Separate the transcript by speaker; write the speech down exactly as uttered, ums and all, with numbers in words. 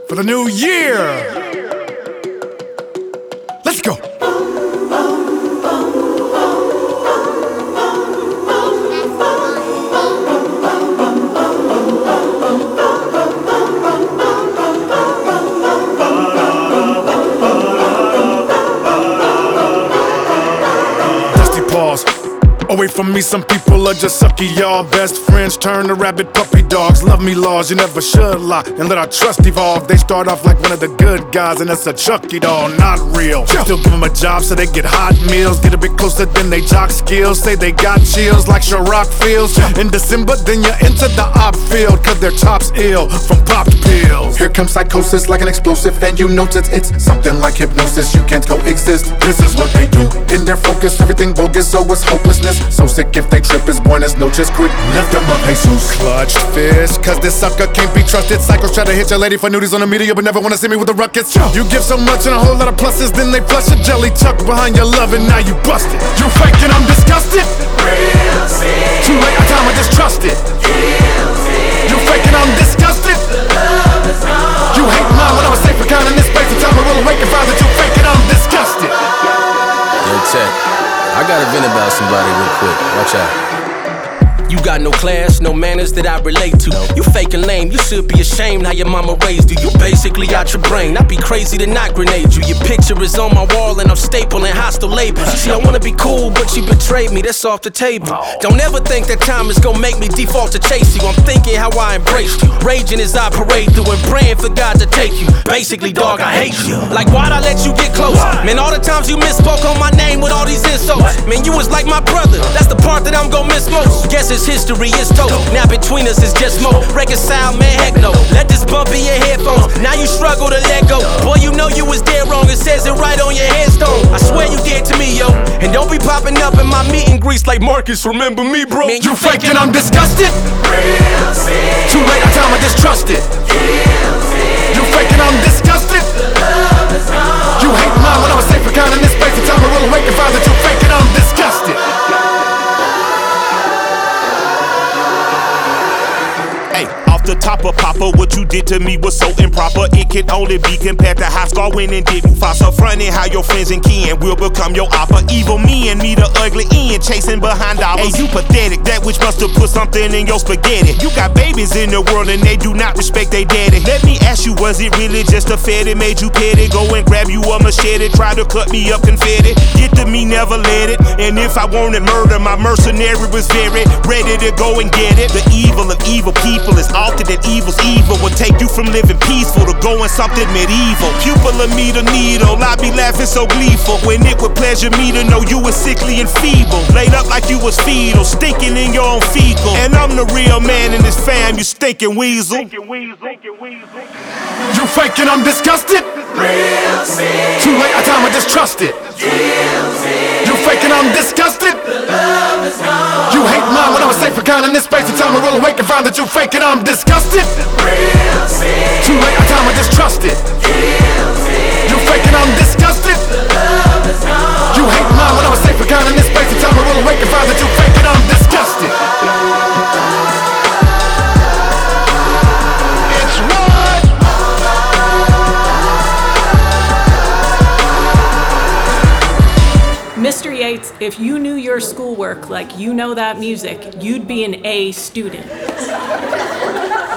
Speaker 1: for the new year. Let's go. Dusty paws. Away from me, some people are just sucky, y'all. Best friends turn to rabid puppy dogs. Love me laws, you never should lie and let our trust evolve. They start off like one of the good guys, and it's a Chucky doll, not real. Still give them a job so they get hot meals. Get a bit closer than they jock skills. Say they got chills like Ciroc feels. In December, then you enter the op field, cause their top's ill from popped pills.
Speaker 2: Here comes psychosis like an explosive, and you notice it's something like hypnosis. You can't coexist, this is what they do. In their focus, everything bogus, so it's hopelessness. So sick if they trip is born as no just quick. Lift them up, Jesus.
Speaker 1: Clutched fish, cause this sucker can't be trusted. Psychos try to hit your lady for nudies on the media, but never wanna see me with a ruckus. You give so much and a whole lot of pluses, then they flush a jelly tucked behind your love, and now you busted. You faking, I'm disgusted.
Speaker 3: Real sick.
Speaker 1: Too late, I time I just trust it. You faking, I'm disgusted. You hate mine when I was safe for kind in this space. The time I will awake and find that you faking, I'm disgusted.
Speaker 4: Yo, Tech, I got a vent about somebody real quick. Watch out. You got no class, no manners that I relate to. You faking lame, you should be ashamed how your mama raised you. You basically out your brain, I'd be crazy to not grenade you. Your picture is on my wall and I'm stapling hostile labels. See, I wanna be cool, but you betrayed me, that's off the table. Don't ever think that time is gonna make me default to chase you. I'm thinking how I embraced you, raging as I parade through and praying for God to take you. Basically, dog, I hate you. Like, why'd I let you get close? Man, all the times you misspoke on my name with all these insults. Man, you was like my brother, that's the part that I'm gonna miss most. Guess it's history is toast. Now between us is just smoke. Reconcile, man, heck no. Let this bump in your headphones. Now you struggle to let go. Boy, you know you was dead wrong. It says it right on your headstone. I swear you did to me, yo. And don't be popping up in my meet and greets like Marcus. Remember me, bro?
Speaker 1: Man, you faking, I'm disgusted.
Speaker 3: Real sick.
Speaker 1: Too late, I time I just trust it. You faking, I'm disgusted. You hate mine when I was safe for kind in this space. The time I will awake and find that you faking, I'm disgusted.
Speaker 5: The top of Papa, what you did to me was so improper. It can only be compared to how Scar went and didn't foster. Frontin' how your friends and kin will become your oppa. Evil me and me the ugly end, chasing behind dollars. Hey, you pathetic, that which must have put something in your spaghetti. You got babies in the world and they do not respect their daddy. Let me ask you, was it really just a fed that made you petty? Go and grab you a machete, try to cut me up confetti. Get to me, never let it. And if I wanted murder, my mercenary was very ready to go and get it. The evil of evil people is all that evil's evil will take you from living peaceful to going something medieval. Pupil of me the needle, I be laughing so gleeful when it would pleasure me to know you was sickly and feeble, laid up like you was fetal, stinking in your own fecal. And I'm the real man in this fam, you stinking weasel.
Speaker 1: You faking, I'm disgusted.
Speaker 3: Real sick.
Speaker 1: Too late, I time I just trust it. You faking, I'm disgusted. You hate mine when I was safe for kind in this space. The time I will awake and find that you faking, I'm disgusted.
Speaker 3: Real sick.
Speaker 1: Too late, I time I just trust it. You faking, I'm disgusted. You hate mine when I was safe for kind in this space. The time I will awake and find that you faking, I'm disgusted. It's right.
Speaker 6: Mister Yates, if you knew your schoolwork like you know that music, you'd be an A student.